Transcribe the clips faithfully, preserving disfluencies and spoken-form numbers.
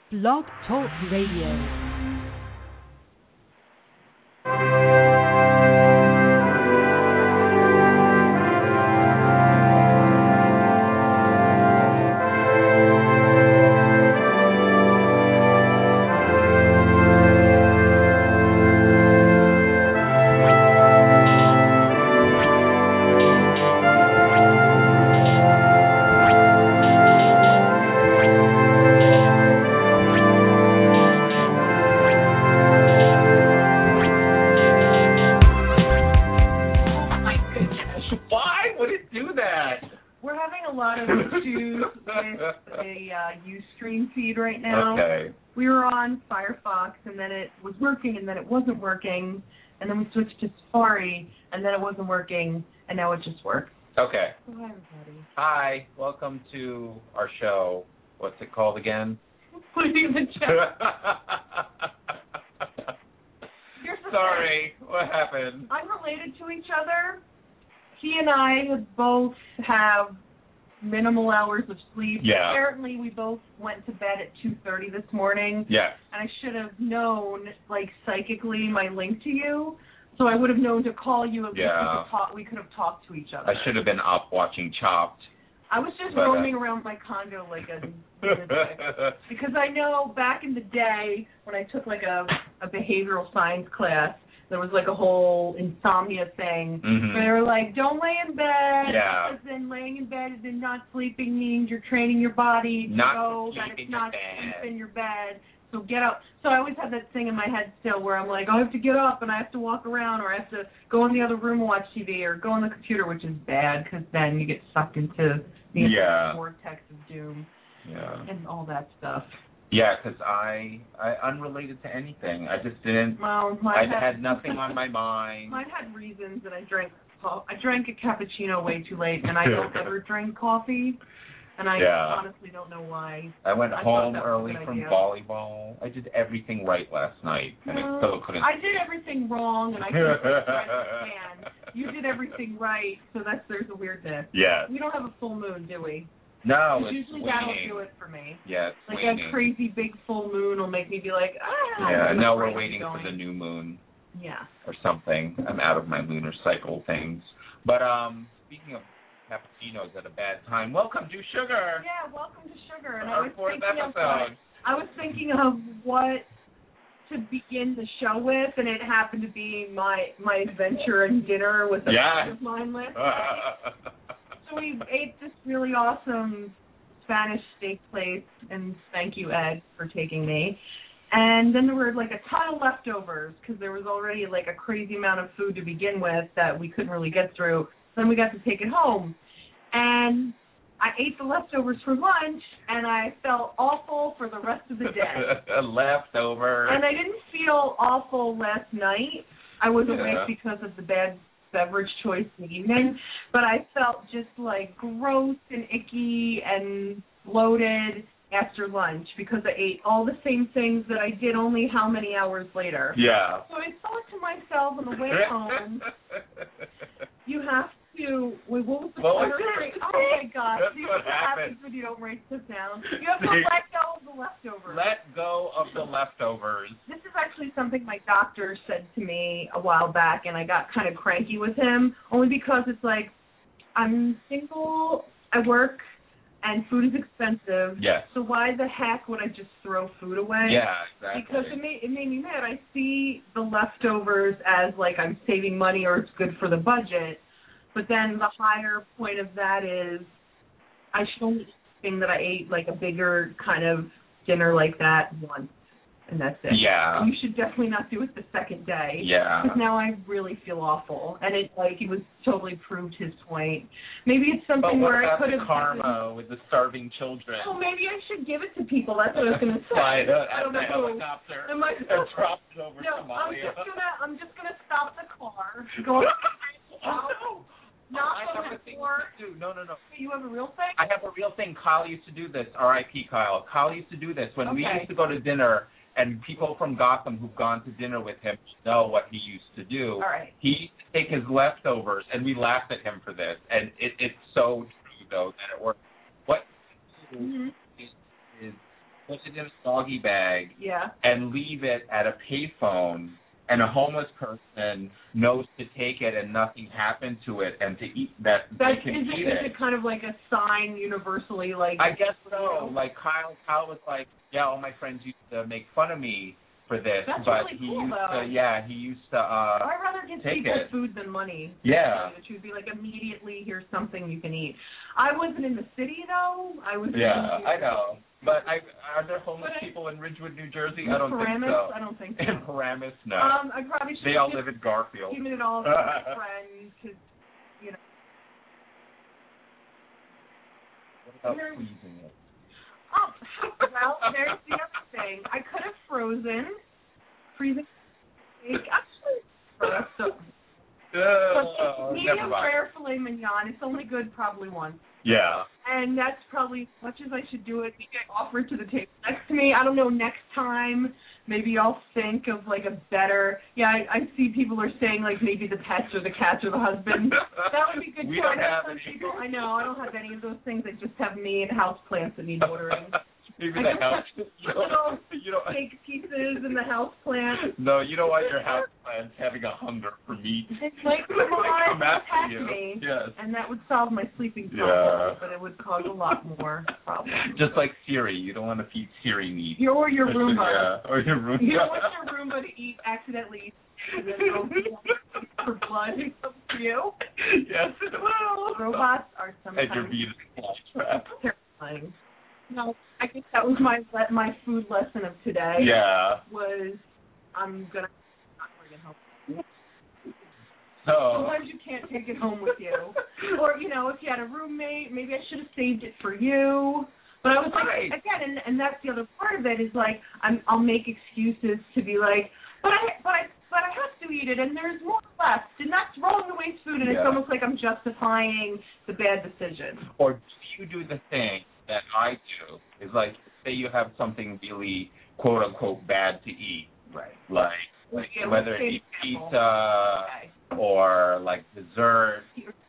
Blog Talk Radio. And then it wasn't working, and then we switched to Safari, and then it wasn't working, and now it just works. Okay. So hi, everybody. Hi, welcome to our show. What's it called again? Putting in the chat. Sorry, what happened? Unrelated to each other, he and I both have minimal hours of sleep. Yeah. Apparently, we both went to bed at two thirty this morning. Yes. And I should have known, like, psychically my link to you, so I would have known to call you if yeah. we, could talk, we could have talked to each other. I should have been up watching Chopped. I was just but, roaming uh... around my condo like a lunatic. Because I know back in the day when I took, like, a, a behavioral science class, there was, like, a whole insomnia thing mm-hmm. where they were like, don't lay in bed, yeah. because then laying in bed and not sleeping means you're training your body to not know to that it's in not your sleep in your bed. So get up. So I always have that thing in my head still where I'm like, I have to get up and I have to walk around, or I have to go in the other room and watch T V, or go on the computer, which is bad because then you get sucked into the yeah. vortex of doom yeah. and all that stuff. Yeah, because I, I, unrelated to anything. I just didn't, well, I had, had nothing on my mind. Mine had reasons that I drank, I drank a cappuccino way too late, and I don't ever drink coffee, and I yeah. honestly don't know why. I went I home early from idea. volleyball. I did everything right last night, and well, I still couldn't. I did everything wrong, and I couldn't understand. You did everything right, so that's there's a weirdness. Yeah. We don't have a full moon, do we? No, it's usually waning. that'll do it for me. Yeah, it's like waning. a crazy big full moon will make me be like, ah. Yeah, now we're waiting going. for the new moon. Yeah. Or something. I'm out of my lunar cycle things. But um, speaking of cappuccinos at a bad time, welcome to Sugar. Yeah, welcome to Sugar. And Our I was fourth thinking episode. Of, I was thinking of what to begin the show with, and it happened to be my my adventure and dinner with a yeah. friend of mine last night. So we ate this really awesome Spanish steak place, and thank you, Ed, for taking me. And then there were like a ton of leftovers because there was already like a crazy amount of food to begin with that we couldn't really get through. Then we got to take it home. And I ate the leftovers for lunch, and I felt awful for the rest of the day. Leftover. And I didn't feel awful last night. I was yeah. awake because of the bad beverage choice in the evening, but I felt just like gross and icky and bloated after lunch because I ate all the same things that I did only how many hours later. Yeah. So I thought to myself on the way home, you have to, wait, what was the what was Oh my God. That's See what what happens happened. when you don't write this down. You have to let go of the leftovers. Let go of the leftovers. This is actually something my doctor said to me a while back, and I got kind of cranky with him, only because it's like, I'm single, I work, and food is expensive. Yes. So why the heck would I just throw food away? Yeah, exactly. Because it made, it made me mad. I see the leftovers as like I'm saving money or it's good for the budget, but then the higher point of that is I should only eat the thing that I ate, like a bigger kind of dinner like that once, and that's it. Yeah. And you should definitely not do it the second day. Yeah. Because now I really feel awful, and it like he was totally proved his point. Maybe it's something but what where about I could the have karma given, with the starving children. Well, maybe I should give it to people. That's what I was going to say. Fly the, I don't the know. helicopter Am I, and drop it over no, I'm Somalia. just gonna I'm just gonna stop the car. Go. Oh, no. Not I on have the a thing floor. to do. No, no, no. You have a real thing? I have a real thing. Kyle used to do this. R I P Kyle. Kyle used to do this. When we Okay. used to go to dinner, and people from Gotham who've gone to dinner with him know what he used to do. All right. He used to take his leftovers, and we laughed at him for this. And it, it's so true, though, that it works. What Mm-hmm. is, is put it in a doggy bag, Yeah. and leave it at a payphone, and a homeless person knows to take it and nothing happened to it, and to eat that That they can is it, eat is it. it kind of like a sign universally, like I guess so. Like Kyle, Kyle was like, yeah, all my friends used to make fun of me for this, That's but really he cool, used though. to, yeah, he used to. Uh, I'd rather give take people it. food than money. Yeah. That would be like immediately, here's something you can eat. I wasn't in the city though. I was. Yeah, in I know. But I, are there homeless But I- people in Ridgewood, New Jersey? In I don't Paramus? think so. I don't think so. In Paramus, no. Um, I probably should they all give, live in Garfield. give it all to my friends because, you know. What about Here- freezing it? Oh, well, there's the other thing. I could have frozen, freezing steak. Actually, uh, so, Uh, but medium never mind. rare filet mignon. It's only good probably once. Yeah. And that's probably as much as I should do it. Maybe I offer it to the table next to me. I don't know, next time, maybe I'll think of, like, a better... Yeah, I, I see people are saying, like, maybe the pets or the cats or the husband. That would be good, We too. don't I know have some any. people... I know, I don't have any of those things. I just have me and house plants that need watering. Maybe I the just house. have You little know, you know, steak pieces and the house plant. no, you know why your house plant's having a hunger for meat. It's like, come They on, come after attack you. me. Yes. And that would solve my sleeping Yeah. problem, but it would cause a lot more problems. Just like Siri, you don't want to feed Siri meat. Your, or your Roomba. Yeah, or your Roomba. You don't want your Roomba to eat accidentally and then go for blood and come to you. Yes, it will. Robots are sometimes And your meat is a fly trap. terrifying. No, I think that was my le- my food lesson of today. Yeah. Was I'm gonna not bring it home. So. Sometimes you can't take it home with you, or you know, if you had a roommate, maybe I should have saved it for you. But I was like, Right. again, and, and that's the other part of it is like I'm I'll make excuses to be like, but I but I but I have to eat it, and there's more left, and that's wrong to waste food, and Yeah. it's almost like I'm justifying the bad decision. Or do you do the thing that I do? Is like, say you have something really quote unquote bad to eat, Right. like, like Yeah, whether let's it say be example. pizza Okay. or like dessert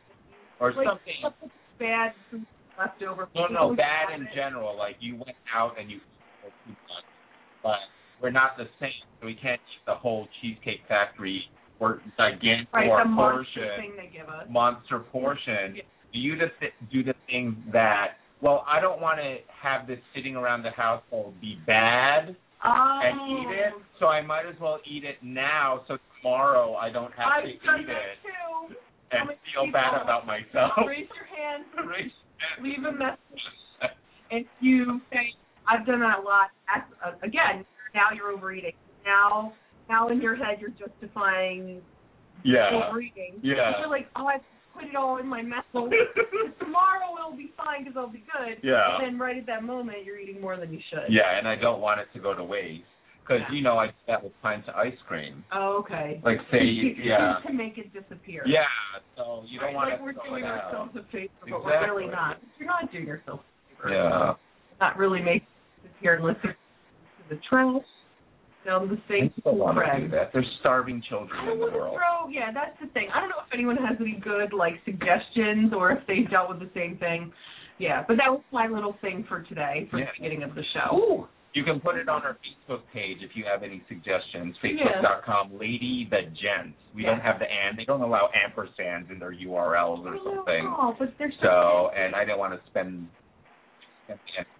or like, something. something bad food left over. No, People no, who bad have in it. general. Like you went out and you ate pizza, but we're not the same. So we can't eat the whole Cheesecake Factory or gigantic Right, or the monster portion, thing they give us. monster portion. Yeah. Do you the th- do the thing that? Well, I don't want to have this sitting around the household be bad Oh. and eat it, so I might as well eat it now, so tomorrow I don't have I've to eat done it that too. and How many feel bad people- about myself. Raise your hand. Raise- Leave a message. And you say, I've done that a lot. That's, uh, again, now you're overeating. Now, now in your head you're justifying Yeah. overeating. Yeah. You're like, oh, I put it all in my mess. Tomorrow it'll be fine because I'll be good. Yeah. And then right at that moment you're eating more than you should. Yeah, and I don't want it to go to waste. Because, Yeah. you know, I do that with pints of ice cream. Oh, okay. Like, say, yeah. To make it disappear. Yeah, so you don't Right, want like to we're throw doing it out. ourselves a favor, but we're really Exactly. not. You're not doing yourself a favor. Yeah. Not really making it disappear unless it's to the trash, down the I sink, still want to Craig. do that. There's starving I children don't in the want to world. throw, yeah, that's the thing. I don't know if anyone has any good, like, suggestions or if they dealt with the same thing. Yeah, but that was my little thing for today, for Yeah. the beginning of the show. Ooh. You can put it on our Facebook page if you have any suggestions. Facebook dot com, Lady the Gents. We Yeah. don't have the and. They don't allow ampersands in their U R Ls or something. Oh, but there's So, and I didn't want to spend the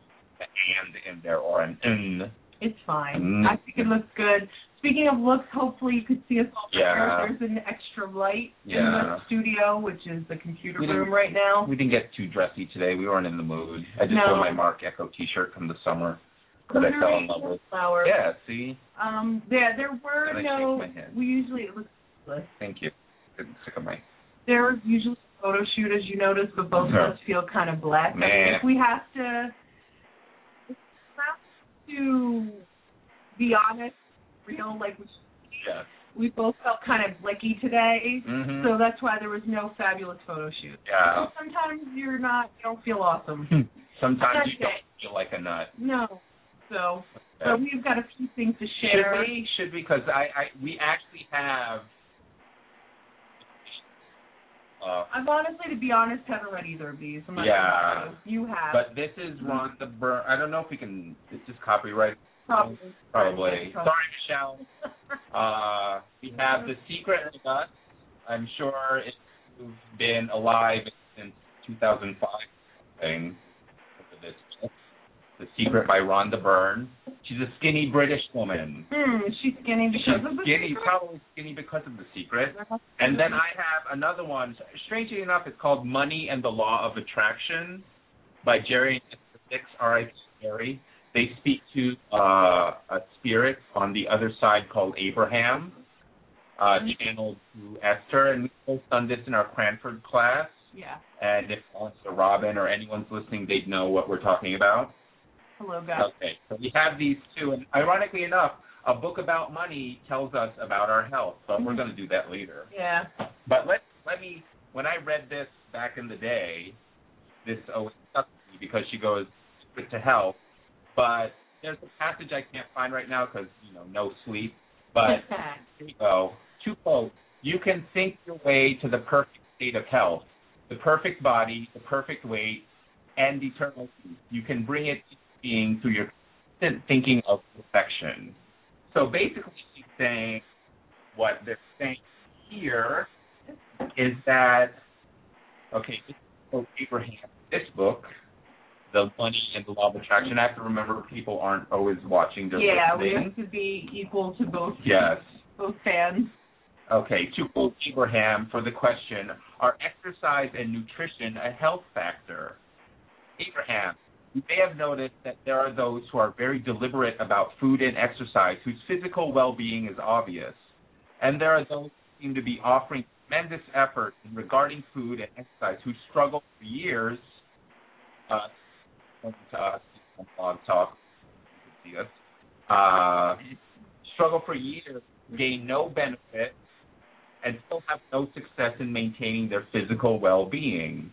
and in there or an n. It's fine. Mm. I think it looks good. Speaking of looks, hopefully you could see us all Yeah. there. There's an extra light in Yeah. the studio, which is the computer We room didn't- right now. We didn't get too dressy today. We weren't in the mood. I just No. wore my Mark Echo T-shirt from the summer that I fell in love with. Flower. Yeah, see? Um, yeah, there were And I no. shake my head. We usually it looks good. Thank you. Getting sick of my... There was usually a photo shoot, as you noticed, but both of Yeah. us feel kind of black. I mean, Nah. if we have to, if we have to be honest, real, like we, Yeah. we both felt kind of blicky today. Mm-hmm. So that's why there was no fabulous photo shoot. Yeah. So sometimes you're not, you don't feel awesome. Sometimes That's you don't it. feel like a nut. No. So, Yeah. but we've got a few things to Should share. we? Should we? Because I, I, we actually have Uh, I've honestly, to be honest, haven't read either of these. I'm not Yeah. gonna lie. You have. but this is Rhonda Byrne. I don't know if we can. It's just copyright. Probably. Probably. Probably. Sorry, Michelle. Uh, we have The Secret of Us. I'm sure if you've been alive since two thousand five, thing. This book. The Secret by Rhonda Byrne. She's a skinny British woman. Hmm, she's skinny because She's of the skinny, secret? probably skinny because of The Secret. And then I have another one. Strangely enough, it's called Money and the Law of Attraction by Jerry and Six, R I P Jerry. They speak to uh, a spirit on the other side called Abraham, uh, channeled through Esther, and we both done this in our Cranford class. Yeah. And if Melissa, Robin, or anyone's listening, they'd know what we're talking about. Hello, guys. Okay, so we have these two, and ironically enough, a book about money tells us about our health, but we're going to do that later. Yeah. But let let me, when I read this back in the day, this always stuck with me because she goes to health, but there's a passage I can't find right now because, you know, no sleep, but here you go. Two quotes. You can think your way to the perfect state of health, the perfect body, the perfect weight, and eternal peace. You can bring it into being through your constant thinking of perfection. So basically she's saying what they're saying here is that, okay, this is Abraham, this book, The Money and the Law of Attraction. I have to remember people aren't always watching their Yeah, we listening. have to be equal to both. Yes. Both fans. Okay, to quote Abraham for the question, are exercise and nutrition a health factor? Abraham, you may have noticed that there are those who are very deliberate about food and exercise whose physical well-being is obvious. And there are those who seem to be offering tremendous effort in regarding food and exercise who struggle for years uh, to us on Blog Talk, you can see us, uh, struggle for years, gain no benefit, and still have no success in maintaining their physical well-being.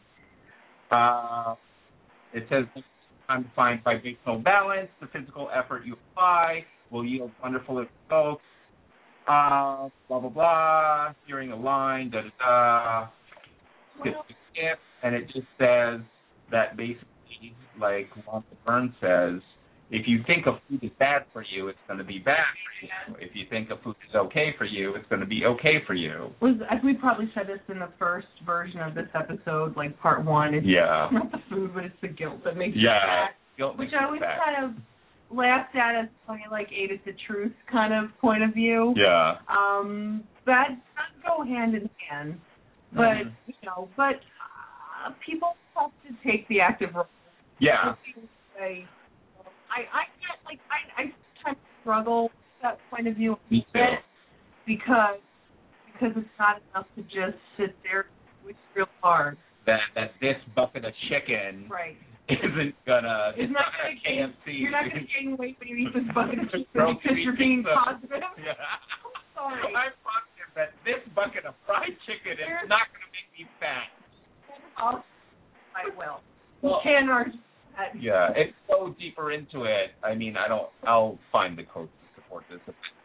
Uh, it says, time to find vibrational balance. The physical effort you apply will yield wonderful results. Uh, blah, blah, blah. Hearing a line, da-da-da. Skip, skip, skip. And it just says that basically, like Rhonda Byrne says, if you think a food is bad for you, it's going to be bad for you. If you think a food is okay for you, it's going to be okay for you. Was we probably said this in the first version of this episode, like part one. It's Yeah. not the food, but it's the guilt that makes Yeah. you fat. Guilt Which makes I you always fat. kind of laughed at as funny, like eight is the truth kind of point of view. Yeah. Um, that does go hand in hand, but Mhm. you know, but uh, people have to take the active role. Yeah. Say, I I get like I I sometimes struggle with that point of view. Me too. Because because it's not enough to just sit there with real hard. That that this bucket of chicken Right. isn't gonna. It's, It's not not gonna a K F C. gain, you're not going to gain weight when you eat this bucket of chicken Grocery because you're being pizza. positive. Yeah. Sorry. I'm positive that this bucket of fried chicken Here's- is not going to make me fat. I'll, I will. Well, you can argue that. Yeah, it's so deeper into it. I mean, I don't. I'll find the code to support this.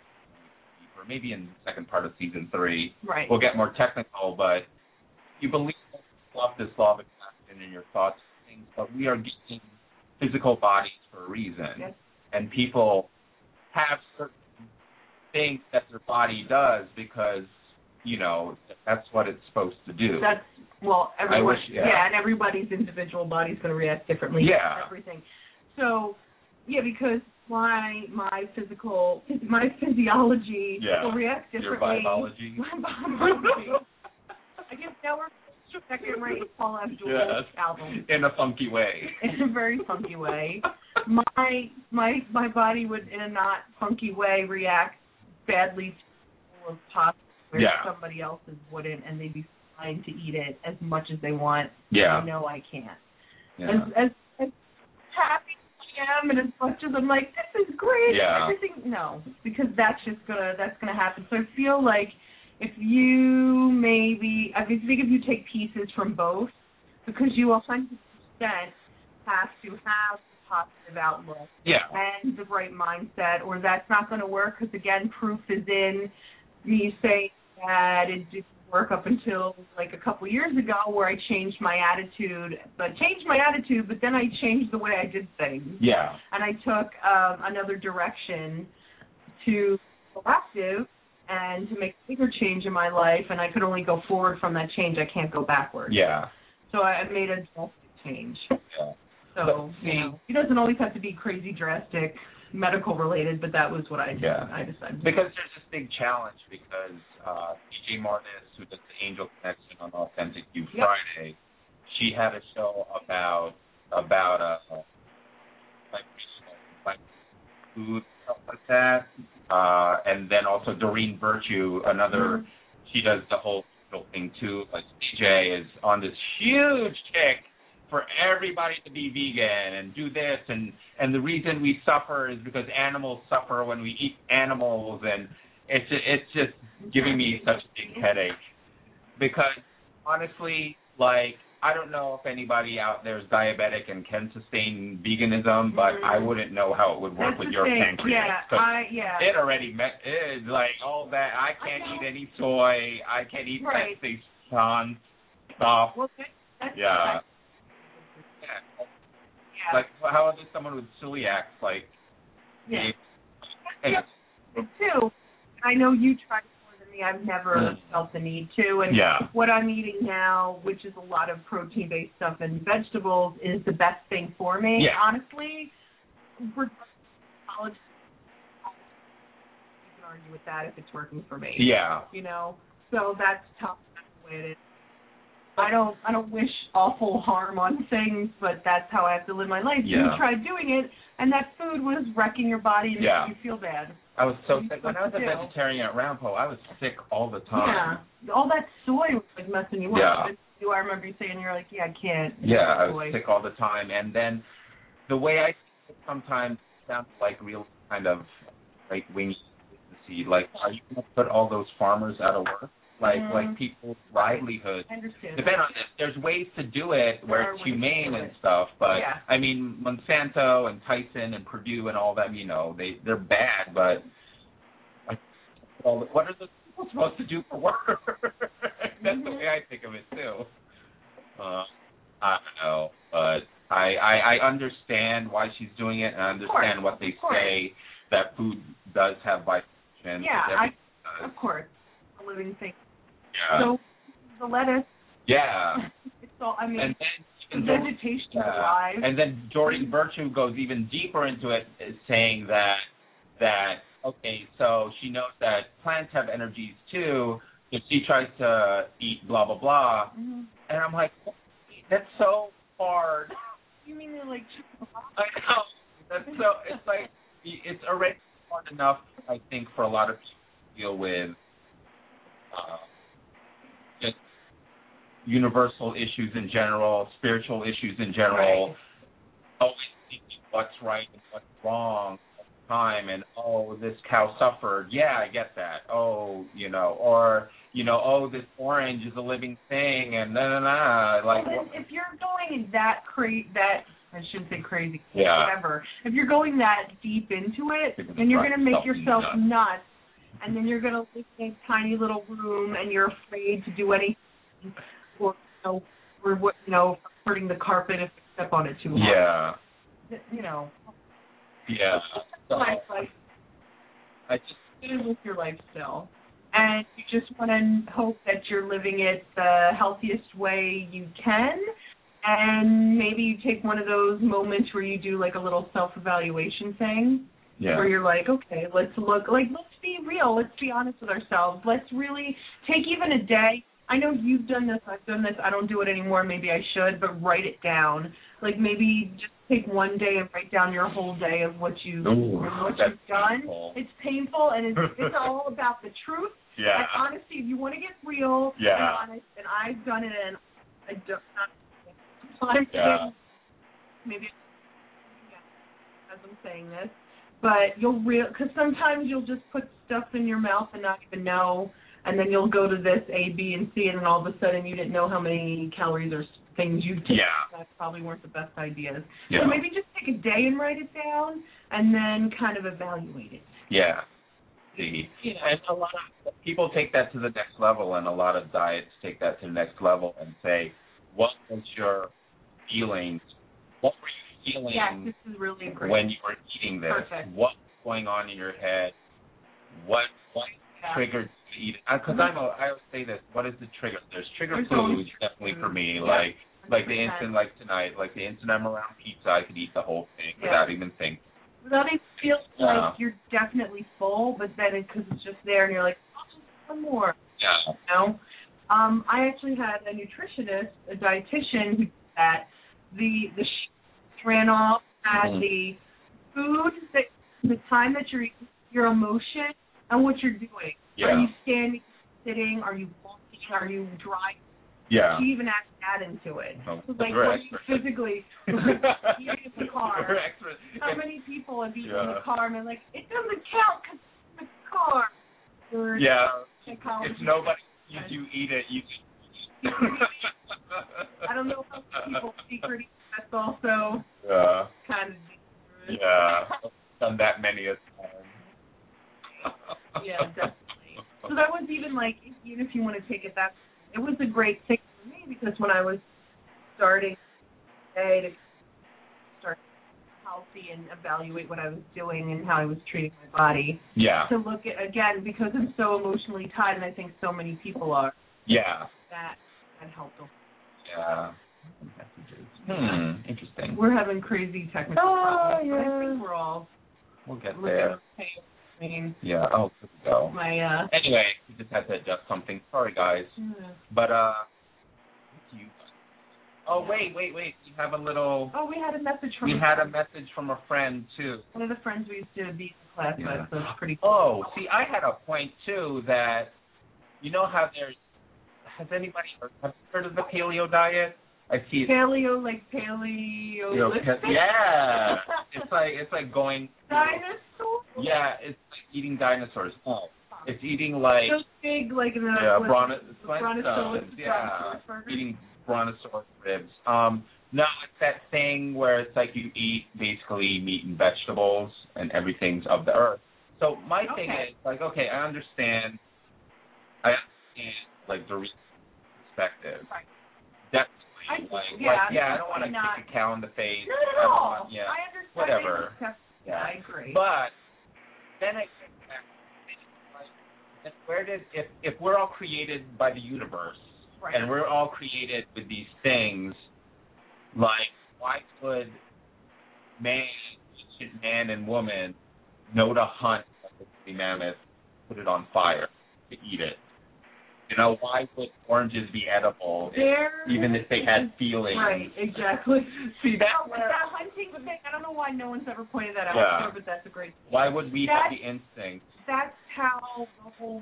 Or maybe in the second part of season three, Right. we'll get more technical. But you believe love this law of attraction in your thoughts, and things. But we are getting physical bodies for a reason, Yes. and people have certain things that their body does because you know that's what it's supposed to do. That's well, everyone. wish- yeah. and everybody's individual body's going to react differently. Yeah. To everything. So, yeah, because my my physical my physiology Yeah. will react Your differently. biology. My biology. I guess now we're getting ready to Paul Abdul's Yes. album In a funky way. in a very funky way. My my my body would, in a not funky way, react badly to of pasta where Yeah. somebody else's wouldn't, and they'd be fine to eat it as much as they want. Yeah. I know I can't. Yeah. As, as as happy as I am, and as much as I'm like, this is great, Yeah. everything. No, because that's just gonna that's gonna happen. So I feel like if you maybe, I mean, I think if you take pieces from both, because you one hundred percent have to have a positive outlook Yeah. and the right mindset, or that's not going to work, because, again, proof is in me saying that it didn't work up until like a couple years ago where I changed my attitude, but changed my attitude, but then I changed the way I did things. Yeah. And I took um, another direction to be proactive and to make a bigger change in my life, and I could only go forward from that change. I can't go backwards. Yeah. So I I made a drastic change. Yeah. So, But, you know, it doesn't always have to be crazy drastic medical related, but that was what I did. Yeah. I decided to Because there's this big challenge because uh, P J Martis, who does the Angel Connection on Authentic You Yep. Friday, she had a show about about uh, like like food stuff like that, uh, and then also Doreen Virtue, another. Mhm. She does the whole thing too. Like P J is on this huge kick for everybody to be vegan and do this, and and the reason we suffer is because animals suffer when we eat animals, and it's it's just giving me such a big headache because honestly, like I don't know if anybody out there is diabetic and can sustain veganism, but Mm. I wouldn't know how it would work That's with the your thing. pancreas. Yeah, 'cause I yeah. it already met it is like all that. I can't I eat any soy. I can't eat Right. that Szechuan stuff. Well, that, that's Yeah. Yeah. Yeah. Like, how does someone with celiac, like, yeah. eat- and- Yeah, too. I know you tried more than me. I've never Mm. felt the need to. And Yeah. what I'm eating now, which is a lot of protein-based stuff and vegetables, is the best thing for me. Yeah. Honestly, for college, you can argue with that if it's working for me. Yeah. You know, so that's tough. That's the way it is. I don't I don't wish awful harm on things, but that's how I have to live my life. Yeah. You tried doing it, and that food was wrecking your body and Yeah. making you feel bad. I was so You sick. When I what was a to do. vegetarian at Rampo, I was sick all the time. Yeah, all that soy was like messing you Yeah. up. You, I remember you saying you're like, yeah, I can't. Yeah, I soy. was sick all the time. And then the way I sometimes sounds like real kind of like wings to see. Like, are you going to put all those farmers out of work? Like, Mhm. like people's livelihood. I understand. Depend on this. There's ways to do it There where are it's ways to humane do and it. stuff, but Yeah. I mean Monsanto and Tyson and Purdue and all them, you know, they they're bad, but like, well, what are the people supposed to do for work? That's Mhm. the way I think of it too. Uh, I don't know, but I, I I understand why she's doing it, and I understand course, what they of course. say that food does have vitamin. Yeah, everything I, does. of course, a living thing. Yeah. So the lettuce, yeah. it's all. I mean, And then the even vegetation is Yeah. alive. And then Doreen Virtue goes even deeper into it, is saying that that okay, so she knows that plants have energies too. So she tries to eat blah blah blah, Mm-hmm. and I'm like, that's so hard. You mean they're like? I know. That's so. It's like it's already hard enough, I think, for a lot of people to deal with uh, just universal issues in general, spiritual issues in general. Right. Always thinking what's right and what's wrong all the time, and oh, this cow suffered. Yeah, I get that. Oh, you know, or you know, oh, this orange is a living thing, and na na na. Like, Well, then if you're going that cra- that I shouldn't say crazy, Yeah. whatever. If you're going that deep into it, Think of then you're the going to make stuff yourself nuts. nuts, and then you're going to live in a tiny little room, and you're afraid to do anything, or you know, or what you know, hurting the carpet if you step on it too hard. yeah, You know, yeah. So, life, like I just it is with your lifestyle. And you just want to hope that you're living it the healthiest way you can. And maybe you take one of those moments where you do like a little self-evaluation thing, yeah. where you're like, okay, let's look, like, let's be real. Let's be honest with ourselves. Let's really take even a day. I know you've done this. I've done this. I don't do it anymore. Maybe I should, but write it down. Like maybe just take one day and write down your whole day of what you Ooh, what that's you've done. painful. It's painful, and it's, it's all about the truth. Yeah. And honesty, if you want to get real Yeah. and honest, and I've done it, and I don't not sometimes Yeah. maybe as I'm saying this, but you'll real because sometimes you'll just put stuff in your mouth and not even know, and then you'll go to this A, B, and C, and then all of a sudden you didn't know how many calories or things you took. Yeah. That probably weren't the best ideas. Yeah. So maybe just take a day and write it down, and then kind of evaluate it. Yeah. see. You know. And a lot of people take that to the next level, and a lot of diets take that to the next level and say, what was your feelings? What were you feeling yeah, this is really great. when you were eating this? Perfect. What was going on in your head? What what yeah. triggered you to eat it? Because I'm a, I always say this, what is the trigger? There's trigger There's foods, trigger definitely food. for me, Yeah. like like the one hundred percent. instant, like tonight, like the instant I'm around pizza, I could eat the whole thing Yeah. without even thinking. Without even feeling Yeah. like you're definitely full, but then because it's just there and you're like, oh, one more. Yeah. You know? Um, I actually had a nutritionist, a dietitian who did that. The the sh- ran off at Mhm. the food, that the time that you're eating, your emotion, and what you're doing. Yeah. Are you standing, sitting? Are you walking? Are you driving? Yeah. She even added that into it. Oh, Like, we're what you experts. physically eating in the car. We're experts. How many people have eaten in Yeah. the car and they're like, it doesn't count because it's in the car. Or Yeah. psychology. If nobody sees you eat it, you. I don't know how people secret eat. That's also Yeah. kind of dangerous. Yeah. Done that many a time. Yeah, definitely. So that was even like, even if you want to take it back, it was a great thing for me because when I was starting today to start healthy and evaluate what I was doing and how I was treating my body, Yeah. to look at, again, because I'm so emotionally tied, and I think so many people are, Yeah. that that helped them. Yeah. Messages. Hmm. Interesting. We're having crazy technical Oh, problems, but I yeah. think we're all We'll get looking there. okay. I mean, Yeah. Oh, there we go. my, uh, Anyway, we just had to adjust something. Sorry, guys. But, uh, what do you Oh, wait, wait, wait. We have a little, oh, we had a message from we had a message from a friend, too. one of the friends we used to be in class Yeah. with, so it's pretty cool. Oh, see, I had a point, too, that, you know how there's, has anybody heard, have you heard of the paleo diet? I see it. Paleo, like You know, paleolithic? yeah. It's like, it's like going, Dinosaur? yeah, it's like eating dinosaurs. Oh, it's eating like, Those big, like, in the, yeah, what- bronto- brontosaurus, yeah, brontosaurus burgers? eating brontosaurus ribs. Um, no, it's that thing where it's like you eat basically meat and vegetables and everything's of the earth. So my thing Okay. is, like, okay, I understand, I understand, like, the perspective. Right. Definitely. I- like, yeah, like, I'm yeah, I don't want to not- kick a cow in the face. Not I at don't all. want- yeah, I understand. whatever. Except, yeah, I agree. But then I think back, like, where did if if we're all created by the universe right. and we're all created with these things, like why would man, ancient man and woman, know to hunt the mammoth, put it on fire to eat it? You know, why would oranges be edible, if, There even if they had feelings? Right, exactly. See, that's Oh, where, that hunting thing, I don't know why no one's ever pointed that out Yeah. before, but that's a great thing. why would we That- have the instinct? That's how the whole...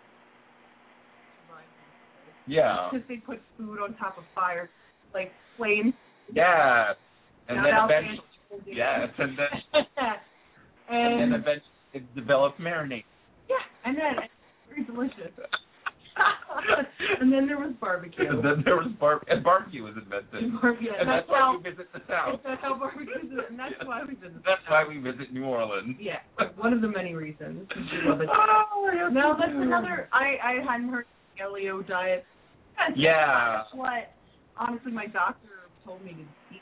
Yeah. Because they put food on top of fire, like flames. Yeah. And Not then out eventually, there. yes, and then and, and then eventually it developed marinade. yeah, and then it's very delicious. And then there was barbecue. And then there was bar- and barbecue was invented. And barbecue. And that's, That's why how- we visit the South. That's how barbecue is, and that's why we visit. That's the why South. we visit New Orleans. Yeah, one of the many reasons. We love it. Oh, yes, No, we that's do. another. I I hadn't heard of the paleo diet. That's Yeah. what honestly my doctor told me to eat.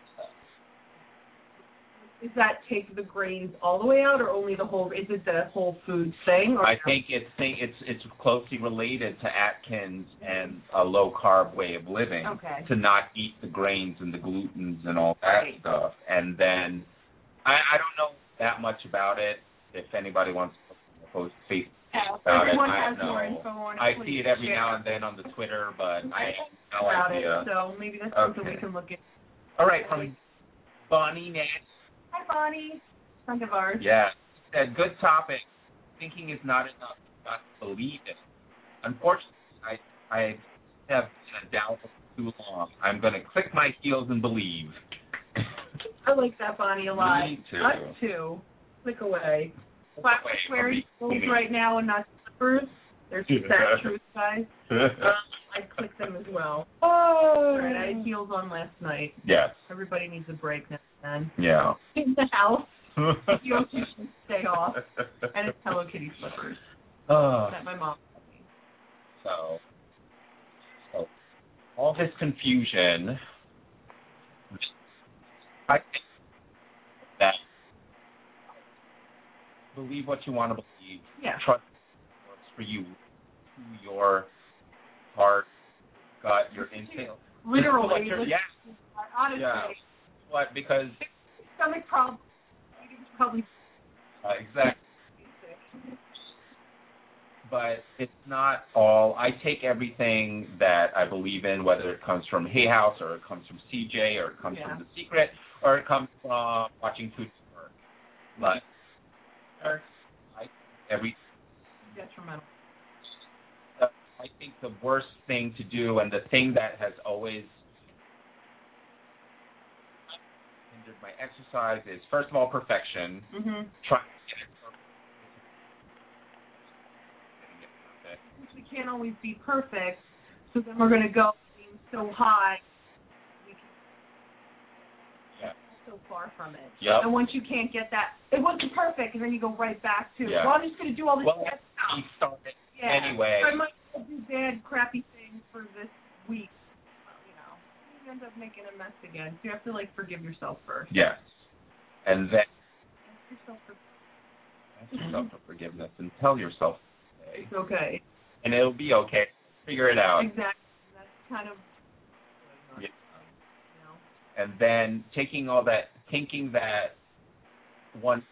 Does that take the grains all the way out, or only the whole? Is it the whole food thing? Or I think it's it's it's closely related to Atkins and a low carb way of living. Okay. To not eat the grains and the glutens and all that Right. stuff, and then I I don't know that much about it. If anybody wants to post Facebook Yeah, about it, everyone I has know. more info on it. I please see it every share now and then on the Twitter, but I have no about idea. it. So maybe that's something Okay. we can look at. All right, from Bonnie Nash. Hi, Bonnie. Friend of ours. Yeah. Said, good topic. Thinking is not enough. You've got to believe it. Unfortunately, I I have been a doubt for too long. I'm going to click my heels and believe. I like that, Bonnie, a lot. Me too. Us too. Click away. But I'm away wearing from me. heels right now and not slippers. There's Yeah. that truth, guys. Um, I clicked them as well. Oh. Right, I had heels on last night. Yes. Everybody needs a break now and then. Yeah. In the house, heels you should stay off. And it's Hello Kitty slippers. Uh, that my mom told me. so, so, all this confusion, I think that believe what you want to believe. Yeah. Trust what works for you, who your heart, gut, your instinct. Literally. Like your, yeah. Honestly. Yeah. What? Because stomach problems. Probably. Uh, exactly. But it's not all. I take everything that I believe in, whether it comes from Hay House or it comes from C J or it comes Yeah. from The Secret or it comes from watching Food Network. But I every detrimental. I think the worst thing to do, and the thing that has always hindered my exercise, is first of all perfection. Mm-hmm. Try to get it perfect. Since we can't always be perfect, so then we're going to go being so high, we can yeah. so far from it. Yep. And once you can't get that, it wasn't perfect, and then you go right back to, yeah. well, I'm just going to do all this well, stuff. You started yeah. anyway. I might do bad, crappy things for this week. You know, you end up making a mess again. So you have to, like, forgive yourself first. Yes. And then ask yourself for, ask yourself for forgiveness and tell yourself okay. It's okay. And it'll be okay. Figure it out. Exactly. That's kind of, yeah. you know. And then taking all that, thinking that one,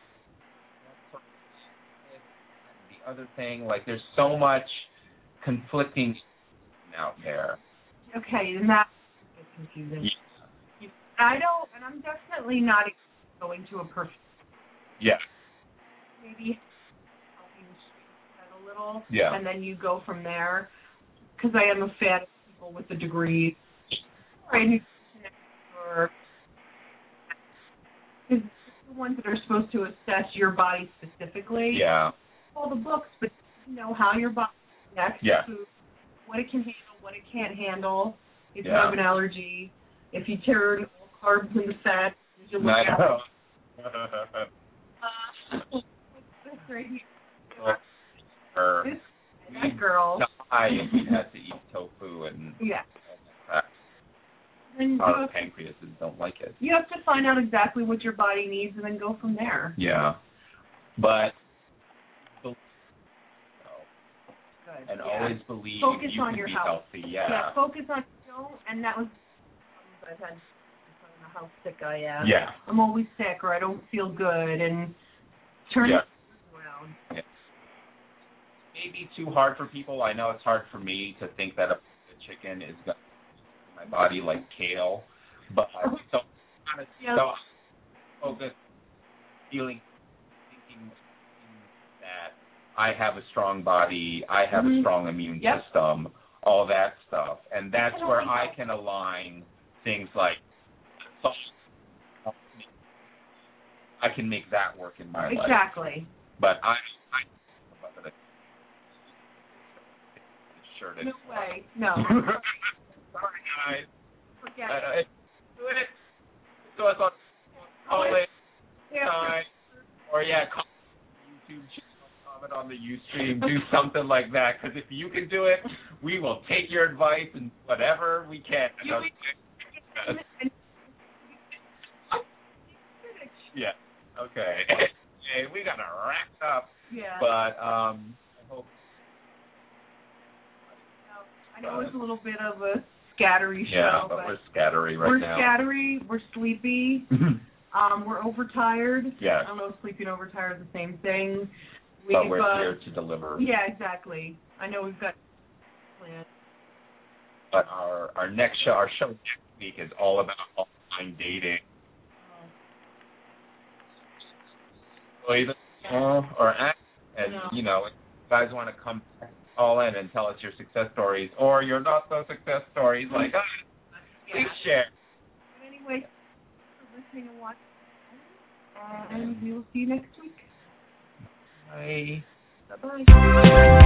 the other thing, like there's so much conflicting out there. Okay, and that gets confusing. Yeah. I don't, and I'm definitely not going to a perfect. Yeah. Maybe help you that a little, yeah. and then you go from there. Because I am a fan of people with a degree, or a or because the ones that are supposed to assess your body specifically. Yeah. All the books, but you know how your body reacts yeah. to food, what it can handle, what it can't handle. If yeah. you have an allergy, if you turn all carbs into fat, you look I at know. it. Uh, what's this right here? Or This, that girl. Die if we had to eat tofu and yeah. Uh, then our you pancreases don't like it. You have to find out exactly what your body needs and then go from there. Yeah. But Good. and yeah. always believe focus you on can your be health. healthy. Yeah. Yeah, focus on don't and that was I've had I don't know how sick I am. Yeah. I'm always sick or I don't feel good and turn yeah. it around. Yeah. Maybe too hard for people. I know it's hard for me to think that a chicken is going to my body like kale, but so kind of yeah. so focus, feeling, thinking that I have a strong body, I have mm-hmm. a strong immune yep. system, all that stuff, and that's where I can align things like. I can make that work in my exactly. life. Exactly. But I, I Sure no way. No. Sorry, guys. Forget uh, it. Do it. So I thought, call it. Yeah. Time. Or, yeah, call YouTube channel, comment on the Ustream, do something like that. Because if you can do it, we will take your advice and whatever we can. You yeah. Okay. Hey, we got to wrap up. Yeah. But um, I hope. I know it's a little bit of a scattery show. Yeah, but, but we're scattery right we're now. We're scattery. We're sleepy. um, we're overtired. Yes. I don't know if sleepy and overtired are the same thing. We've, but we're uh, here to deliver. Yeah, exactly. I know we've got plans. But our our next show, our show next week is all about online dating. So either uh, or act, and no. you know, if you guys want to come all in and tell us your success stories or your not so success stories, like ah, yeah. please share. But anyway, for listening and watching, uh, and we will see you next week. Bye. Bye bye.